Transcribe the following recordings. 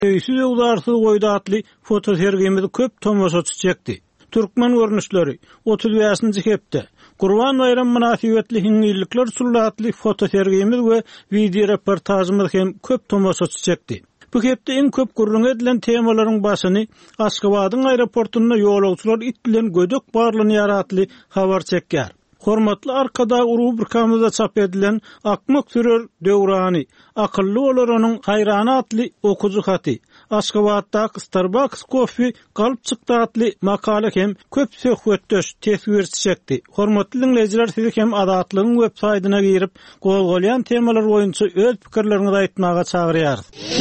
Öýsüz ugdarsy goýda atly foto sergimizi köp tomoşaçy çekdi. Türkmen görnüşleri 35-nji hepde Gurban bayram münasibetli hiňillikler sullatly foto sergimiz we video reportajymyz hem köp tomoşaçy çekdi. Bu hepde en köp gurrun edilen temalaryň başyny Aşgabatyň aeroportuna ýolagçylar it bilen gödök barlyny yaratly habar çekýär. Hormatly arkada rubrikamyzda çap edilen Akmak sürür döwrany, akylly olaranyň haýrany atly okuzy haty, Aşgabatda Starbucks kofi galyp çykdy atly makala hem köp söhbetdeş tesvir çekdi. Hormatly dinleyijiler, sizi hem Adatlygyň web-saýtyna girip gowgolyan temalar boýunça öz pikirleriňizi aýtmaga çagyrýar.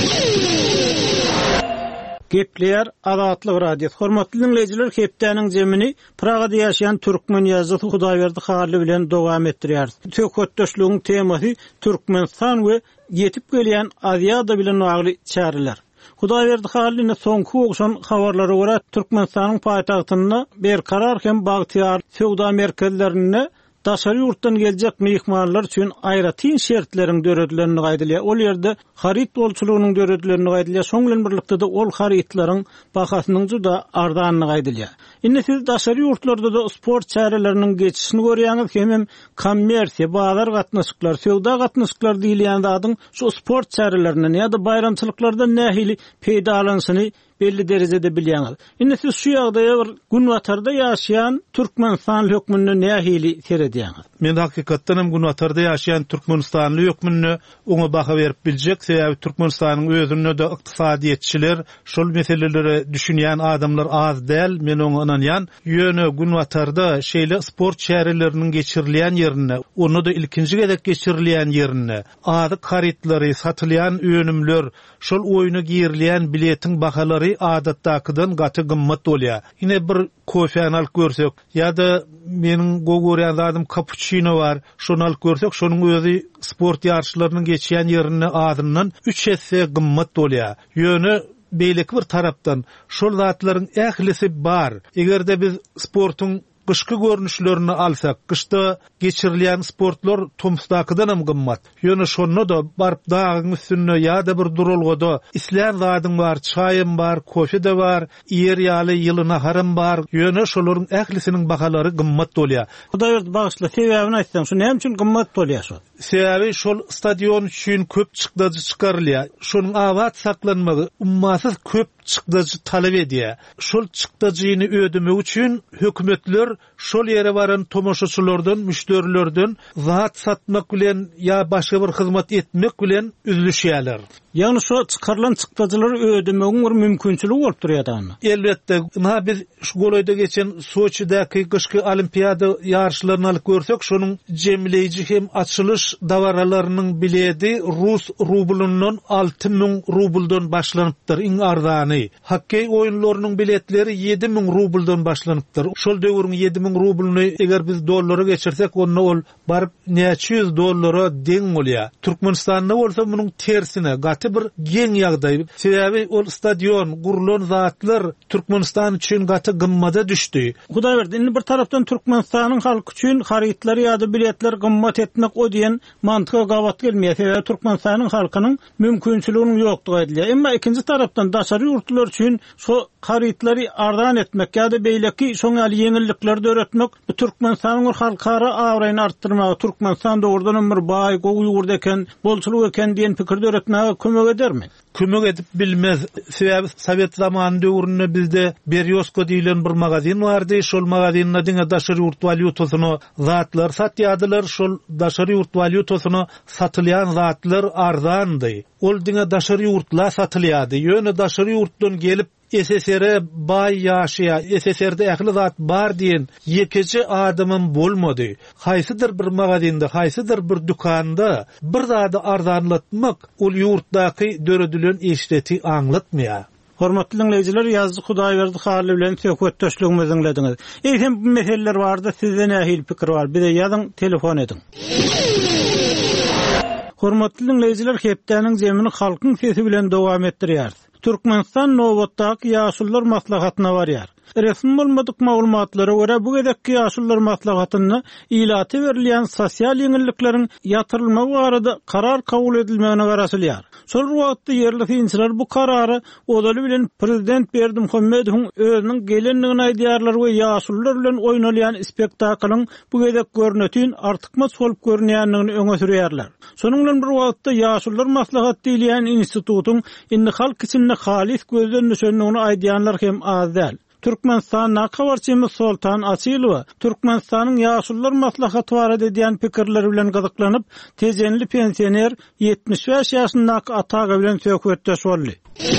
Gepler Adatlyk radio. Hormatly dinleyijiler, hepdeniň jemini Pragada ýaşaýan türkmen ýazgy Hudaýberdi Haly bilen dowam etdirýär. Söhbetdeşligiň temasy Türkmenistan we ýetip gelýän Aziýada bilen bagly çäreler. Hudaýberdi Halyny soňky ogşan habarlara görä Türkmenistanyň paýtagtyna berkarar hem bagtyar söwda merkezlerine daşary ýurtdan geljek mehmanlar üçin aýratyn şertleriň döredlerini gaýdylýar. Ol ýerde harit bolçulugynyň döredlerini gaýdylýar. Şoň bilen birlikde de ol haritlaryň bahasynyň juda ardanyny gaýdylýar. Indi siz daşary ýurtlarda da sport çäreleriniň geçişini görýäňiz, hem kommersiýa, bazar gatnaşyklar, söwda gatnaşyklar diýilýän zadyň şu sport çärelerinden ýa-da bayramçylyklarda nähili peýdalansyny belli derecede bilýäňiz. Indi siz şu ýagdaýa bir Günwatarda ýaşaýan Türkmenistan hökmüne nähili seredýäňiz? Men hakykatdan Günwatarda ýaşaýan Türkmenistan hökmüne oňa baha berip biljek, sebäbi Türkmenistanyň özüne de ykdysadyetçiler, şol meseleleri düşünýän adamlar az däl. Men oňa inanýan, ýöne Günwatarda şeýle sport çäreleriniň geçirilýän ýerine, onu da ilkinji gedek geçirilýän ýerine, adyk haritlary, satylýan öňümler, şol oýuna girilýän biletiň bahalary adatdakydan gaty gymmat bolýar. Ine bir kofe alyp görsek, ýa-da meniň gogorýan zadym cappuccino bar, şonu alyp görsek, şonuň özü sport ýarşylarynyň geçýän ýerine adyndan 3 hesse gymmat bolýar. Ýöne beýleki bir tarapdan şol zatlaryň ählisi bar. Egerde biz sportuň kışkı görnüşlerini alsak, kışta geçirilýän sportlar tomsdakydan hem gymmat. Ýöne şonu da barp dağın üstüne ýa-da bir durulgada isläň zadyň bar, çaýym bar, kofe de bar, ýer ýaly ýylyna harym bar. Ýöne şolaryň ählisiniň bahalary gymmat bolýar. Hudaýberdi bagyşly sebäbini aýtsaň, şu näme üçin gymmat bolýar şu? Sebäbi şol stadion üçin köp çykdagy çykarylýar. Şonuň awat saklanmagy ummasyz köp çykdagy talap edýär. Şol çykdagyny ödemek üçin hökümetler şol ýere baran tomoşaçylardan, müşterilerden zat satmak bilen ýa başga bir hyzmat etmek bilen üzülýärler. Ýani şu çykarylan çykdagylar ödemegiň bir mümkinçiligi bolup durýar. Elbetde, biz şu golaýda geçen Soçidaky kışky olimpiada ýarşylaryny alyp görsek, şonuň jemleýiji hem açylış dawaralarynyň biledi Rus rublundan 6000 rubldan başlanypdyr, iň arzany. Hokkey oýunlarynyň biletleri 7000 rubldan başlanypdyr. Şol döwrüň 7000 rublyny eger biz dollara geçirsek, onda ol barıp näçe yüz dollara deň bolýar. Türkmenistanda bolsa munyň tersine bir geň ýagdaý. Sebäbi ol stadion, gurulan zatlar Türkmenistan üçin gaty gymmada düşdi. Hudaýberdi, indi bir tarapdan Türkmenistanyň halky üçin haritlary ýa-da biletler gymmat etmek o diýen mantyga gabat gelmeýär. Sebäbi Türkmenistanyň halkynyň mümkinçiliginiň ýokdugy edilýär. Emma ikinji tarapdan daşary ýurtlar üçin şu haritlary ardan etmek ýa-da beýleki şoňa ýeňillikleri öğretmek, bu Türkmenistanyň halkara awraýyny artdyrmagy, Türkmenistan dogrudan bir baý, gowy eken, bolçuluk eken diýen pikirde öğretmäge kömek edermi? Kömek edip bilmez. Sebäbi Sowet zamany döwründe bizde Beryosko diýilen bir magazin bardy. Şol magazinnä diňe daşary ýurt valyutasyny zatlar satýardylar. Şol daşary ýurt valyutasyny satylýan zatlar arzandy. Ol diňe daşary ýurtlar satylýardy. Ýöne daşary ýurtdan gelip SSR'e bay ýaşaýar, SSR'de ähli zat bar diýen ýekeci adamym bolmady. Haýsydyr bir magazinde, haýsydyr bir dükanda bir zady arzanlatmak ol ýurtdaky döredilen eşreti aňlatmaýar. Hormatly dinleyijiler, ýazdy Hudaýberdi Haly bilen söhbetdeşligimizi dinlediňiz. Hem bu meseleler barda sizde nähili pikir bar? Bir de ýazyň, telefon ediň. Hormatly dinleyijiler, hepdeniň jemini halkyň sesi bilen dowam etdirýär. Türkmenistan Nowatdaky ýaşullar maslahatyna barýar. Resmi bolmadyk maglumatlara görä bu gedekki ýaşullar maslahatyny ilaty berilýän sosial ýeňillikleriň ýatyrylma barada karar kabul edilmegine garaşylýar. Şol wagtda yerli finçiler bu karary odaly bilen prezident Berdimuhammedowyň özüniň gelenligini aýdýarlar we ýaşullar bilen oýnalýan spektaklyň bu gedek görnetin artykmas bolup görnýändigini öňe sürýärler. Şonuň bilen bir wagtda ýaşullar maslahaty diýen institutyň indi halk içinde halis gözden düşendigini aýdýanlar hem az däl. Türkmenistan nakabarçymyz Sultan Asylowa Türkmenistanyň ýaşullar maslahaty barada diýen pikirleri bilen gyzyklanyp, tejenli pensioner 75 ýaşyndaky ataga bilen söhbetdeş boldy.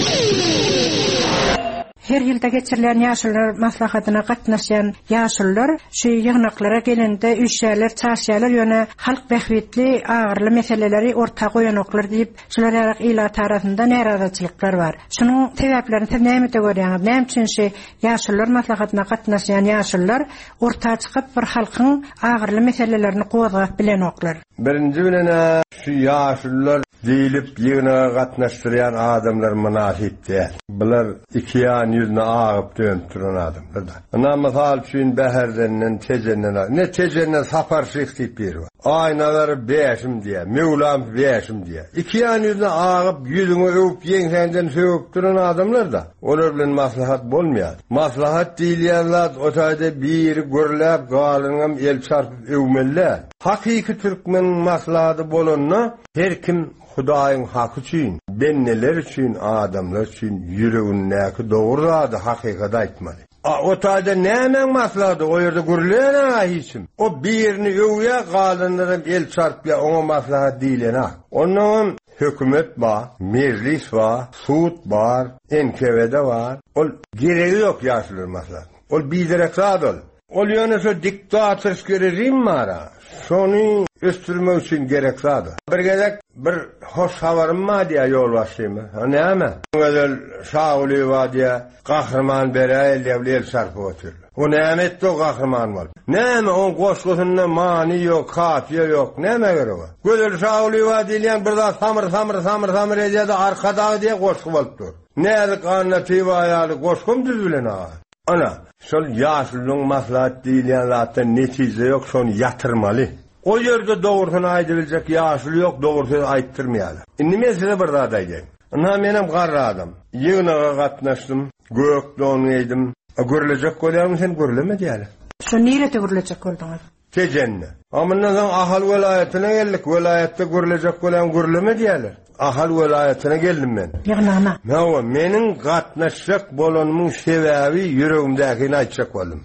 Her ýylda geçirilen ýaşullar maslahatyna gatnaşan ýaşullar şu ýygnaklara gelende üçäler, çarşäler ýöne halk behwetli agyrly meseleleri orta goýanoklar diýip, şular ýarak ila tarapynda näradatçylyklar bar. Şunuň sebäplerini näme görýäňiz? Näme üçin şu ýaşullar maslahatyna gatnaşan ýaşullar orta çykyp bir halkyň agyrly meselelerini gowzap bilenoklar? Birinji bilen şu ýaşullar diýilip ýygyna gatnaşdyrýan adamlar münafik. Bular iki ýan ýüzüne agyp dönüp duran adamlar da. Ana mysal üçin bäherdenden tejenden, ne tejenden saparşyk diýip berýär. Aýnalary beşim diýär, Mevlam beşim diýär. İki ýan ýüzüne agyp ýüzüňe öwüp ýeňsenden söwüp duran adamlar da. Olar bilen maslahat bolmaýar. Maslahat diýilýän zat otaýda bir görläp galynyň el çarpyp öwmelle. Hakiki Türkmen maslahaty bolanyna her kim Hudaýyň haky üçin, benneler üçin, adamlar üçin ýüregindäki dogry hakykaty aýtmaly. O taýda näme maslahaty o ýerde görülen hiçim. O birini öwýä galynlaryň el çarpýa oňa maslahat diýilen. Onuň hökümet bar, meclis bar, sud bar, NKVD bar. Ol geregi ýok ýaşullar maslahaty. Ol biderek zat. Ol ýöne şu diktatorsk rejim mara. Şonu östürmek için gerek zat. Bir gedek bir hoş habarym ma diýe ýol başlymy. Näme? Özel Şauli wadiýe gahrman berel devlet sarpy otur. O näme etdi o gahrman bol? Näme on goşgusyna mani ýok, kafiýe ýok, näme gerek? Gözel Şauli wadiýen bir zat samır edýärdi, arkada diýe goşgu bolupdy. Näde ganaty waýaly goşgum düzülen ha. Ana, şol ýaşulyň maslahat diýilen zatda netije ýok, şonu ýatyrmaly. O ýerde dogrusyny aýdyljak ýaşuly ýok, dogrusyny aýtdyrmaýarlar. Indi men size bir zat aýdym. Ana menem garry adam. Ýygynaga gatnaşdym, gök doňaýdym. Görülecek bolýarmy sen görüleme diýerler. Şu nerede görülecek boldyňyz? Tejenne. Amyndan ahal welaýatyna geldik, welaýatda görülecek bolýan görüleme diýerler. Ahal welaýatyna geldim men. Ýygnagna. Meniň gatnaşjak bolanymyň sebäbi ýüregimdäkini aýtjak boldum.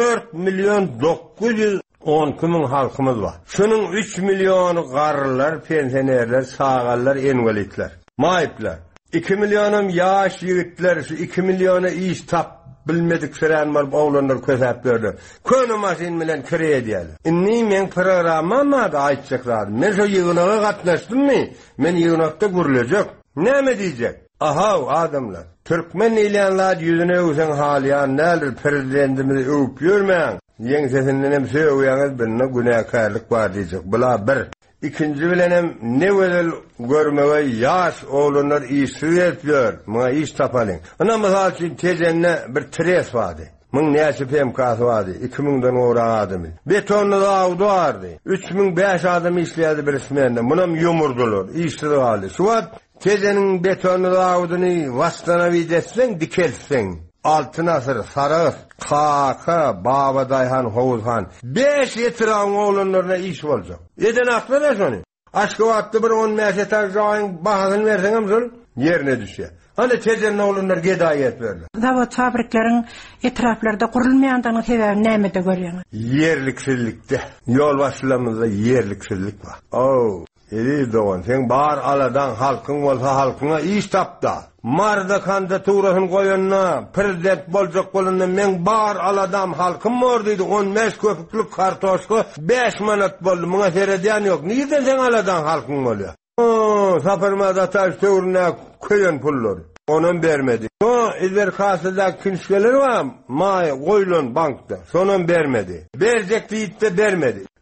4.910.000 halkymyz bar. Şunun 3 milyonu garrylar, pensionerler, sagallar, enwelitler, maýyplar. 2 milyonum ýaş ýigitler, şu 2 milyona iş tap bilmedik süren var oğlanlar kösep berdi. Köni maşin bilen kireye diýerler. Inni men programma da aýtjak. Men şu ýygynaga gatnaşdymmy? Men ýygnakda görülecek. Näme diýjek? Aha adamlar. Türkmen ilyanlar ýüzüne öwsen halyan nädir prezidentimizi öwüp ýörmäň. Ýeňsesinden hem söýýäňiz birine günäkärlik bar diýjek. Bula bir. İkinci bilenem ne özel görmege yaş oğlanlar işsiz etdiler. Muňa iş tapalyň. Ana mysal üçin tejenne bir tres bardy. Muň näçe PMK'sy bardy. 2000'den ora adamy. Betonly dawdy bardy. 3005 adam işleýärdi bir ismende. Munam ýumurdular. İşsiz galdy. Şu wagt tejeniň betonly dawdyny wastana widetseň dikelseň. Altın asır, sarı, kaka, baba dayhan, hovuzhan. 5 yetiran oğlanlarına iş olacak. Eden aklı ne sonu? Aşkı vattı bir 10 meşetar jayın bahasını versen amzul, yerine düşüyor. Hani tezenin oğlanlar gedayet verirler. Zavod fabriklerin etraflarda kurulmayandanın sebebi nämede görýäňiz? Yerliksizlikte. Yol başlamızda yerliksizlik var. Eli doğan, sen bar aladan halkın olsa halkına iş tapda. Marda kandidaturasyny goýanna, prezident boljak bolanda men bar aladam halkym morduydy. 15 köpüklük kartoşka 5 manat boldy. Muňa seredýän ýok. Niýe sen aladan halkym bolýar? Saparmada taş töwrüne köýen pullar. Onun bermedi. İzler kasada künşkeler var. May goýlan bankda. Sonun bermedi. Berjek diýip de bermedi.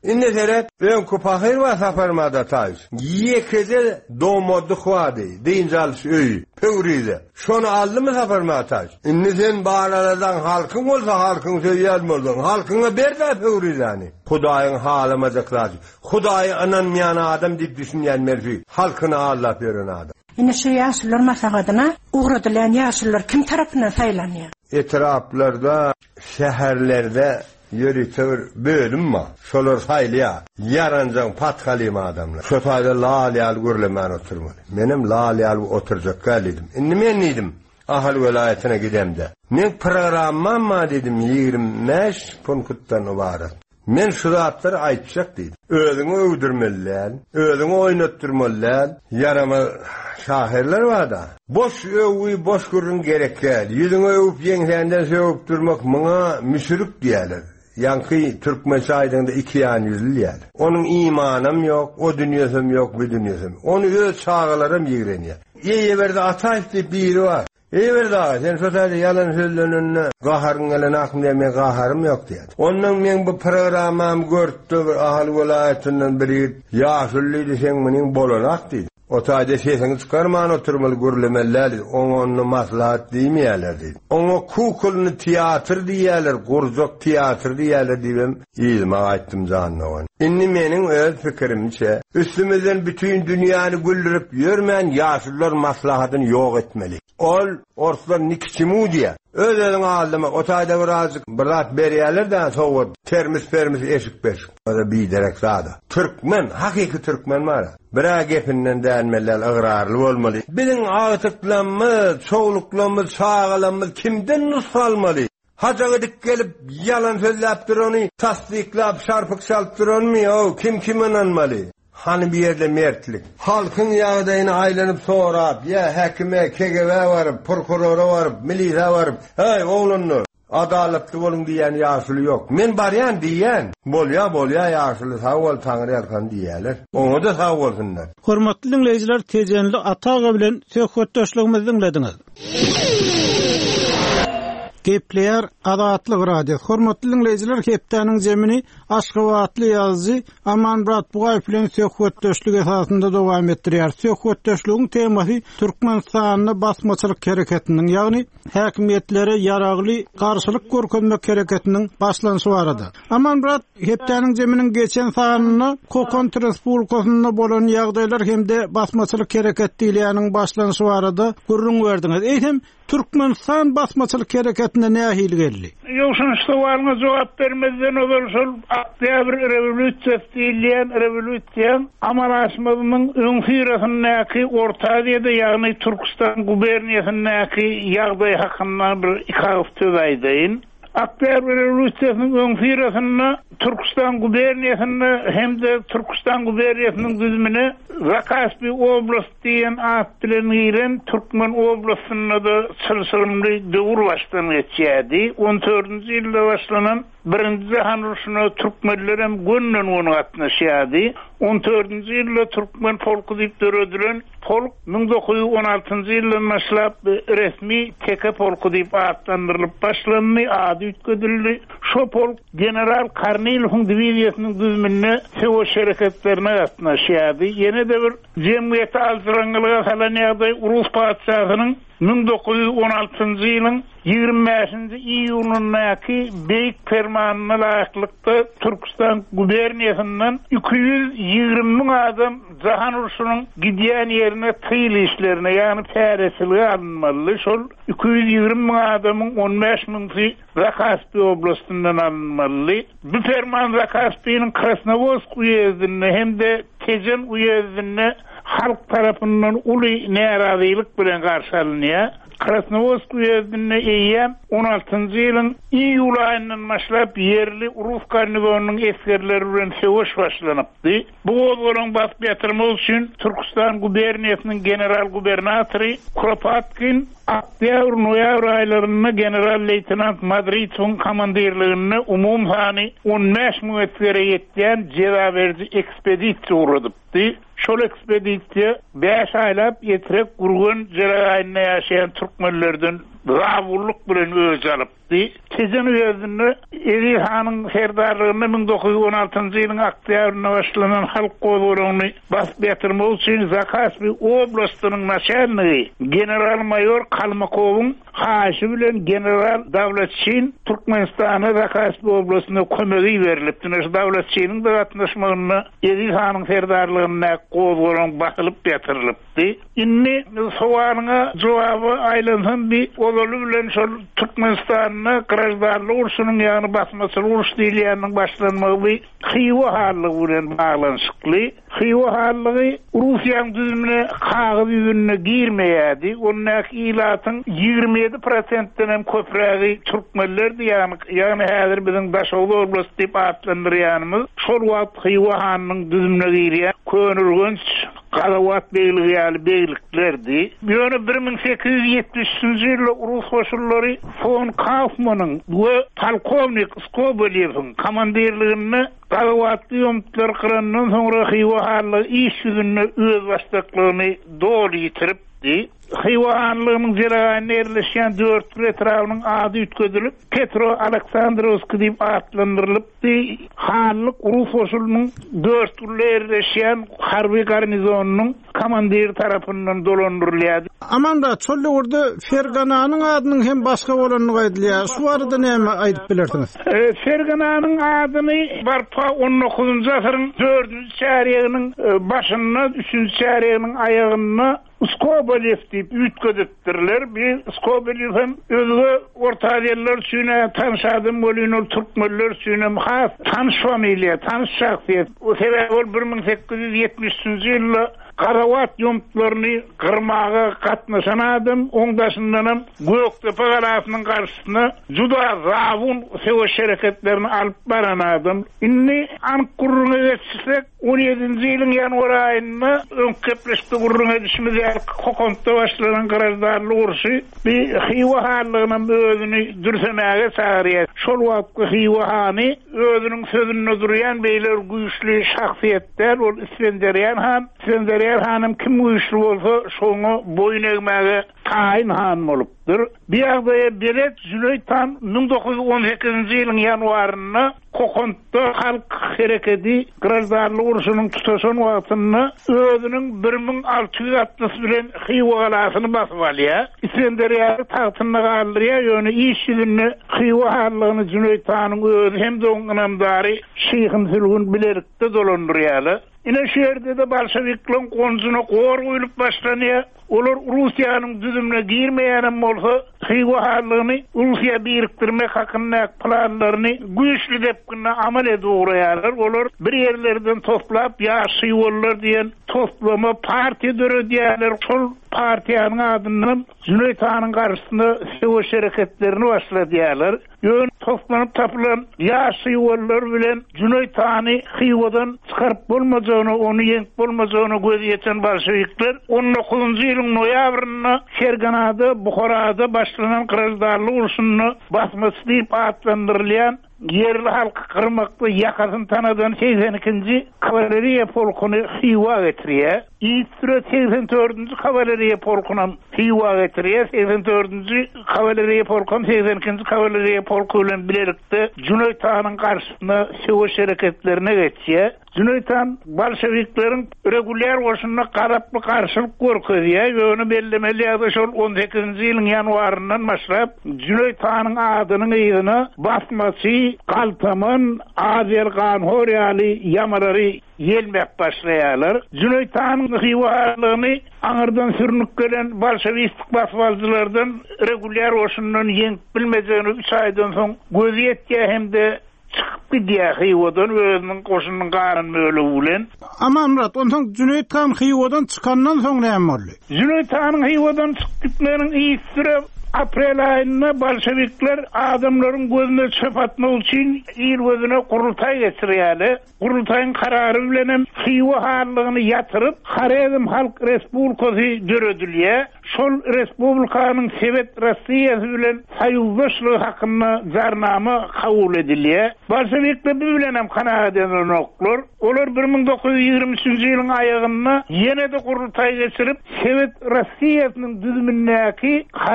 İnne seret ben kupahir va safarmada taş. Yekede doğmadı xwadi. Deyincal öy. Pöwrize. Şonu aldı mı safarmada taş? İnne sen bağlardan halkın olsa halkın söýýärmerdin. Halkyna ber de pöwrizani. Hudaýyň halyma zaklar. Hudaýy ananmayan adam diýip düşünýän merfi. Halkyna Allah beren adam. Ine şu ýaşlylar maslahatyna ugradylan ýaşlylar kim tarapyndan saýlanýar? Etraplarda, şäherlerde ýöritür bölüm ma. Şolar saýlýa. Yaranjaň patgalyma adamlar. Şo taýda lalyal görlemän oturmaly. Menim lalyal oturjak galidim. Indi men nidim? Ahal welaýatyna gidemde. Men programmam ma dedim 25 punktdan ibaret. Men şu zatları aýtjak diýdim. Özüňi öwdürmelän, özüňi oýnatdyrmalän, yarama şahirler var da. Boş öwü boş görün gerekkel. Ýüzüňe öwüp ýeňsenden söwüp durmak muňa müşrik diýerler. Yankı Türkmen şaýdyňda 2 ýan ýer. Onuň imanam ýok, o dünýäsem ýok, bu dünýäsem. Onu öz çağalarym ýigrenýär. Ýeberde Ataýew diýip biri var. Eyverda, sen sotaýda yalan sözlenenne gaharyň gelen akym diýme gaharym ýok diýär. Ondan men bu programam görtdi, ahal welaýatynyň biri ýaşullydy sen meniň bolanaq diýdi. O taýda sesini çykarman oturmaly görlemeler, onu maslahat diýmeýärler diýdi. Onu kukulny teatr diýerler, gurjak teatr diýerler diýem, ýyma aýtdym janyna. Inni meniň öz pikirimçe, üstümizden bütün dünýäni güldürip ýörmän ýaşullar maslahatyny ýok etmeli. Ol ortalar nikçimu diýär. Özüň aldyma o taýda birazcık berýärler de sowat termis eşik beşik. Oda bir derek zada. Türkmen, hakiki Türkmen var. Bira gepinden dänmeler ıgrarly bolmaly. Biziň agtyklarymyz, çoğuluklarymyz, sağalarymyz kimden nusalmaly? Hajaga dik gelip yalan sözläp durany, tasdiklap, şarpyk salyp durany, o kim inanmaly? Hani bir yerde mertlik. Halkın ýagdaýyny aýlanyp sorap, ya häkime, KGB barıp, prokurora barıp, milisiýa barıp, hey oğlunlar, adaletli bolun diýen ýaşuly ýok. Men barýan diýen, bolýa ýaşuly sag bol taňry ýarkan diýerler. Oňa da sag bolsunlar. Hormatly dinleýijiler, tejenli Ataga bilen söhbetdeşligimizi dinlediňiz. Gepleýär Adatlyk radio. Hormatly dinleýijiler, hepdeniň jemini Aşgabatly ýazyjy Amanmurat Bugaýew bilen söhbetdeşlik esasynda dowam etdirýär. Söhbetdeşligiň temasy Türkmenistanyň basmaçylyk hereketiniň, ýagny häkimetlere ýaragly garşylyk görkezmek hereketiniň başlanşy barada. Amanmurat hepdeniň jeminiň geçen sanyny Kokon Respublikasynda bolan ýagdaýlar hemde basmaçylyk hereket diýilýäniň başlanşy barada gurrun berdiňiz. Eýsem Türkmenistan basmaçylyk hereketine nähil geldi? Ýoksa suwalyňa jogap bermezden öňsül Oktyabr rewolýusiýasy diýilýän rewolýusiýa Amaraşmadynyň öňsürasyndäki Orta Aziýada, ýagny Türkistan guberniýasyndäki ýagdaý hakynda bir ikagif töweýdin. Oktyabr rewolýusiýasynyň öňsürasyna Türkistan guberniýasynda hemde Türkistan guberniýasynyň düzümine Zakaspi oblast diýen at bilen giren Türkmen oblastynda da sylsylymly döwür başlanyp geçýärdi. 14-nji ýylda başlanan Birinji Jahan Uruşyna Türkmenler hem gönnen onu gatnaşýardy. 14-nji ýylda Türkmen polku diýip döredilen polk 1916-njy ýyldan başlap resmi teke polku diýip atlandyrylyp başlandy, ady ütküdildi. Şo polk general Karnilowyň diwiziýasynyň düzümine söwüş hereketlerine gatnaşýardy. Ýene de bir jemgyýete altyraňlyga salan ýagdaý Urus padşahynyň 1916-njy ýylyň 25-nji iýulynyňky beýik fermanyna laýyklykda Türkistan guberniýasyndan 220 adam Jahan Uruşynyň gidýän ýerine tyýl işlerine, ýagny täresiligi alınmaly. Şol 220 adamyň 15.000 Zakaspi oblastyndan alınmaly. Bu ferman Zakaspiň Krasnovodsk uýezdine hemde Tejen uýezdine halk tarapyndan uly närazylyk bilen garşy alynýar. Krasnovodsk uýezdine eýýär 16-njy ýylyň iýul aýyndan başlap ýerli Urus garnizonunyň eskerleri bilen söwüş başlanypdy. Bu bolan basp ýatyrmak üçin Türkistan guberniýasynyň general gubernatory Kropotkin Oktyabr-noýabr aýlaryna general leytenant Madriçoň komandirligine umum sany 15.000 etkere ýetýän jezaberji ekspedisiýa uradypdy. Şol ekspedisiýa 5 aýlap ýetirek gurgun jeraýyna ýaşaýan türkmenlerden zabullyk bilen öz alypdy. Tezen özüni Eri Han'ın serdarlygyny 1916-njy ýylyň oktýabryna başlanan halk gowrugyny bas betirmek üçin Zakaspi oblastynyň naçalnygy general-mayor Kalmakowyň haşy bilen general Dawlatçyn Türkmenistana Zakaspi oblastyna kömegi berilipdi. Näşe Dawlatçynyň da gatnaşmagyny Eri Han'ın serdarlygyna gowrugyň basylyp betirilipdi. Inni sowalyna jogaby aýlansan bir olaly bilen şol Türkmenistanyň Kırajdarlı urşunun ýany basmasy uruş diýilýäniň başlanmagy Xiwa harlygy bilen baglanşykly. Xiwa harlygy Russiýanyň düzümine kagyz ýüzüne girmeýärdi. Onnak ilatyň 27%den hem köprägi türkmenlerdi ýani häzir biziň Daşoğlu oblasty diýip atlandyrýanymyz şol wagt Xiwa harlygynyň düzümine girýär. Könürgünç Galawat beýligi ýaly beýliklerdi. Ýöne 1873-nji ýylda Rus goşunlary von Kaufmanyň we polkovnik Skobelyewiň komandirligini Galawatly ýomtlar kırandan soňra Xiwa harlygy iş ýüzüne öz başlyklygyny dogry ýitiripdi. Xiwa harlygynyň jeragyna erleşýän 4 etrawynyň ady ütközülip Petro Aleksandrovski diýip atlandyrylypdy. Harlyk Rus goşunynyň 4 türlü erleşýän harby garnizonunyň komandiri tarapyndan dolandyrylýardy. Amanda çolly orada Fergananyň adynyň hem başga bolanyny gaýdylýar. Şu barada näme aýdyp bilersiňiz? Fergananyň adyny barpa 19-njy asyryň 4-nji çäregiň başyna 3-nji çäregiň aýagyna Skobelyew diýip ütközüpdirler. Bir Skobelyew hem özü orta ýerler üçin tanşadym bolýan türkmenler üçin hem has tanış familiýa, tanış şahsiýet. O sebäp ol 1873-nji ýylda Garawat ýomtlaryny gyrmaga gatnaşan adam oňdaşyndan hem Göktepe galasynyň garşysyna juda zawun sewe şereketlerini alyp baran adam. Inni anyk gurruna geçsek 17-nji ýylyň ýanwar aýynda öňkepleşdi gurruna düşmez Kokonda başlanan Kırajdarly urşy bir Xiwa harlygynyň özüni dürsemäge çagyrýar. Şol wagtda Xiwa hany özüniň sözüne durýan beýler güýçli şahsiýetler ol Isfenderiýan hanym kim güýçli bolsa şoňa boyun egmäge taýin han bolupdyr. Bir ýagdaýa belet Züleytan 1918-nji ýylyň ýanwaryna Kokonda halk hereketi Kırajdarly urşunyň tutaşan wagtyny özüniň 1660 bilen Xiwa galasyny basyp alýar. Isfenderiýa tagtyna galdyrýar, ýöne iş ýüzüne Xiwa harlygyny Züleytanyň özü hem de oňun namdary Şeýhim Sülgün bilerikde dolandyrýarlar. Ine şu yerde de Bolşeviklerin konjuna gor goýulyp başlanýar. Olar Russiýanyň düzümine girmeýänem bolsa, Xiwa harlygyny Russiýa birikdirmek hakynda planlaryny güýçli dep gynna amal edýärler. Olar bir ýerlerden toplap ýaşy bollar diýen toplama partiýa döredýärler. Şol partiýanyň adyny Züleytanyň garşysyna sewe şereketlerini başladýarlar. Ýön toplanyp tapylan ýaşy bollar bilen Züleytany Xiwadan çykaryp bolmajagyny, onu ýenip bolmajagyny gözýeten bolşevikler 19-njy ýylyň noýabryna Ferganada, Buharada başlanan Kırajdarly urşuny basmasy diýip atlandyrylýan yerli halk kırmakta yakasın tanadan 82-nji kavaleriya polkuny Xiwa getirýär. İstre 84-nji kavaleriya polkuny Xiwa getirýär. 84-nji kavaleriya polkuny 82-nji kavaleriya polku bilen birlikde Züleytanyň garşysyna sewe şereketlerine geçýär. Züleytan Bolşevikleriň regulär goşunyna garaply garşylyk görkezýär. Ýöne bellemeli ýa-da şol 18-nji ýylyň ýanwaryndan başlap Züleytanyň adynyň ýygyna basmasy Kaltamın, Azergan, Horyaly, Yamarary yelmek başlaýarlar. Züleytanyň Xiwa harlygyny aňyrdan sürnüp gelen bolşewistik basbalçylardan regulär goşundan ýeňip bilmejegini 3 aýdan soň gözýetdi hemde çıkıp gidiyor Xiwadan özünün koşunun qarın möle ulen. Ama Murat, ondan Züleytan Xiwadan çıkandan soň näme boldy? Züleytan Xiwadan çıkyp gitmeniň iyi süre aprel ayında Bolşevikler adamların gözüne çöp atmak için il gözüne kurultay geçirýärler. Kurultayın kararı bilen Xiwa harlygyny yatırıp Xarezm Halk Respublikasy döredilýär. Şol respublikanyň Sovet Russiýasy bilen saýyzlaşlygy hakynda jarnama kabul edilýär. Bolşevikler bilen hem kanaat edilýär. Olar 1923-nji ýylyň aýagynda ýene de kurultay geçirip Sovet Russiýasynyň düzümindäki Xarezm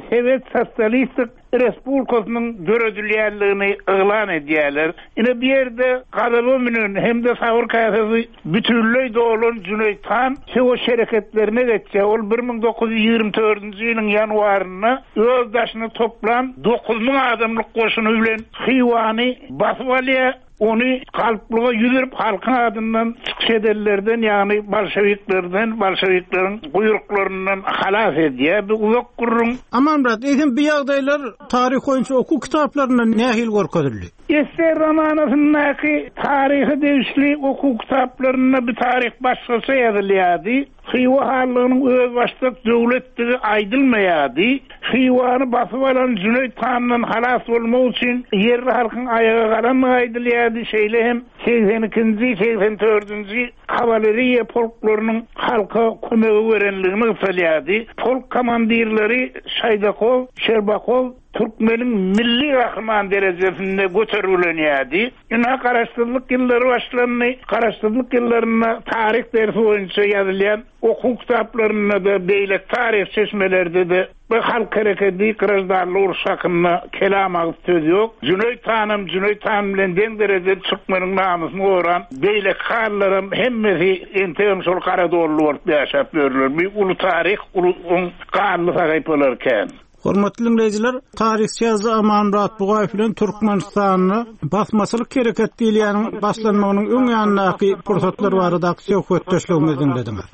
Sovet Sosyalistik Respublikasynyň döredilýärligini ıglan edýärler. Ine bir ýerde gadaby menen hem de Savur kasasy bütünlüği dolan Cüneyt Han şo şereketlerine geçse ol 1924-nji ýylyň ýanwaryna öz daşyny toplan 9000 adamlyk goşuny bilen Xivany basyp alýar. Onu kalplığa yüzürüp halkın adından çıkış edenlerden yani Bolşeviklerin buyruklarından halas ediyor. Bir uzak kurun. Aman brat, ekin bir ýagdaýlar tarih boýunça oku kitaplarynda nähil görkezildi? Ester romanasındaki tarihi değişli oku kitaplarına bir tarih başkası yazılıyordu. Xiva halının öz başlık devletleri aydılmayadı. Xiva'nı basıp alan Cüneyt Han'dan halas olmak için yerli halkın ayağa kalan aydılıyordu. Şeyle hem 82. 84. kavaleriye polklarının halka kömeği verenliğini söylüyordu. Polk komandirleri Şaydakov, Şerbakov, Türkmen'in milli kahraman derecesinde götürüleniydi. Yine karıştırılık yılları başlarını, karıştırılık yıllarına tarih dersi boyunca yazılan okul kitaplarına da beylek tarih seçmelerde de bu halk hareketi kırızdarlı uruş hakkında kelam ağız söz yok. Cüneyt Hanım bilen den derece Türkmen'in namusunu oran beylek hallarım hemmesi entegim sol Karadorlu olup yaşap görülür. Bir ulu tarih, ulu kanlı sahip olurken. Hormatly dinleyijiler, tarihçi ýazgy Aman Murat Bugaýew bilen Türkmenistanyny basmaçylyk hereket diýilýäniň başlanmagynyň öň ýanynaky pursatlary barada söhbetdeşligimizi dinlediňiz.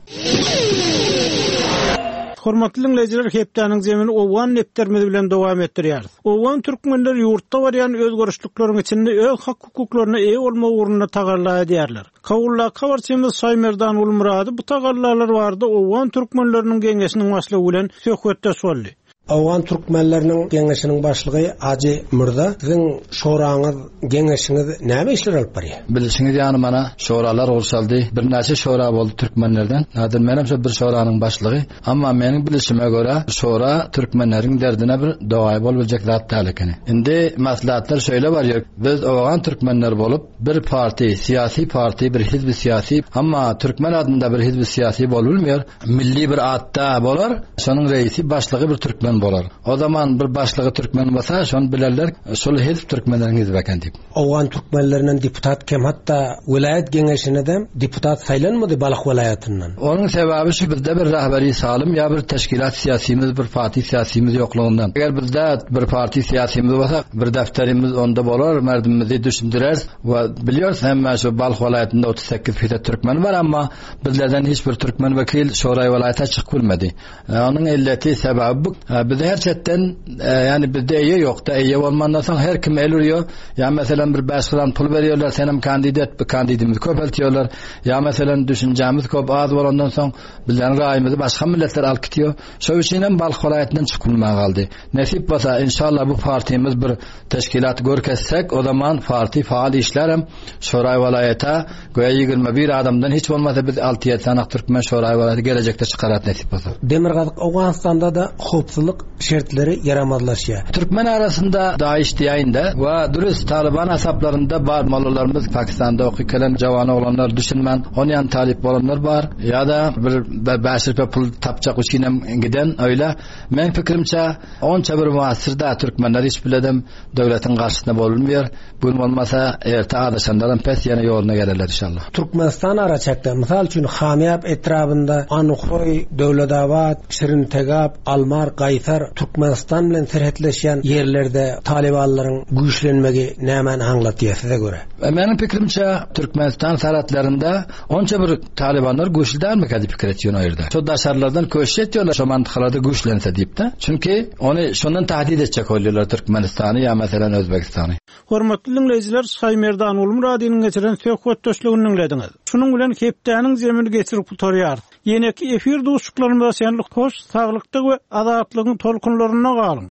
Hormatly dinleyijiler, hepdeniň zemini owan nepterimiz bilen dowam etdirýäris. Owan türkmenler ýurtda barýan özgörüşlikleriň içinde öz hak hukuklaryna eýe bolmak ugrunda tagarla edýärler. Kawulla kawarçymyz Saýmerdan Ulmurady bu tagarlalar barada owan türkmenleriniň geňeşiniň başlygy bilen söhbetdeş boldy. Awan Türkmenleriniň geňeşiniň başlygy Aji Murda, siziň şoraňyz, geňeşiňiz näme işler alyp barýar? Bilişiňiz ýany mana şoralar bolşaldy. Bir näçe şora boldy türkmenlerden. Nädir menimçe bir şoranyň başlygy, amma meniň bilişime görä şora türkmenleriň derdine bir dogaý boljak zat tälikini. Indi maslahatlar şöyle barýar. Biz awan türkmenler bolup bir parti, siyasi parti, bir hizbi siyasi, amma türkmen adında bir hizbi siyasi bolulmaýar. Milli bir atda bolar, şonuň reisi başlygy bir türkmen bolar. O zaman bir başlygy türkmen bolsa, şonu bilerler, şol hizb türkmenleriň hizbi eken diýip. Awan türkmenlerinden deputat kem hatta vilayet geňeşine de deputat saýlanmady Balyk vilayatyndan. Onuň sebebi şu, bizde bir rahberi salim ya bir teşkilat siyasimiz, bir parti siyasimiz ýoklugundan. Eger bizde bir parti siyasimiz bolsa, bir defterimiz onda bolar, merdimimizi düşündirer we bilýäris hemme şu Balyk vilayatynda 38 türkmen bar, amma bizlerden hiç bir türkmen vekil şoray vilayata çykyp bilmedi. Onuň illeti sebebi bu. Bizde her çetten yani bizde eýe ýokda, eýe bolmandan soň her kim elürýär. Ya mesela bir başlydan pul berýärler, senem kandidat, bir kandidimiz köpeltýärler. Ya mesela düşünjämiz köp az bolandan soň bizden raýymyzy başga milletler alyp gitýär. Şo üçin hem Balyk vilayatyndan çykylmagy galdy. Nesip bolsa inşallah bu partimiz bir teşkilat görkezsek, o zaman parti faal işlerem şoray vilayata goýa 21 adamdan hiç bolmasa biz 6-7 sanak türkmen şoray vilayaty gelecekde çykarat nesip bolsa. Demirgazyk Awganistanda da hopsuzlyk şertleri yaramazlaşýar. Türkmen arasında daýyş diýende we dürüst Taliban asaplarında bar malalarımız Pakistan'da okuyken jawany olanlar düşünmen, onyan talip olanlar bar ya da bir başyr pul tapjak üçin giden öyle. Men fikrimçe onça bir muasirda türkmenler hiç biledem döwletiň garşysynda bolmaýar. Bu bolmasa erte adaşandan pes ýene ýoluna gelerler inşallah. Türkmenistan araçakda misal üçin Hamiyap etrafında Anukoy, Döwletabad, Şirintegap, Almar, Gaýsar Türkmenistan bilen serhetleşen yerlerde Talibanlaryň güýçlenmegi nämen haňlatýar size göre? Meniň pikrimçe Türkmenistan saratlarında onça bir Talibanlar güýçlenmek diýip pikir etýär o ýerde. Şo daşarlardan köşe etýärler, şo mantykalarda güýçlense diýip de. Çünki onu şondan tahdid etjek bolýarlar Türkmenistany ya meselem Özbekistany. Hormatly dinleyijiler, Saýmerdan Ulmuradynyň geçiren söhbetdeşligini dinlediňiz. Şunun bilen hepdeniň zemini geçirip tutarýar. Ýene-ki efir dostluklarymyza şenlik hoş, saglykda we azatlygyň tolkunlaryna galyň.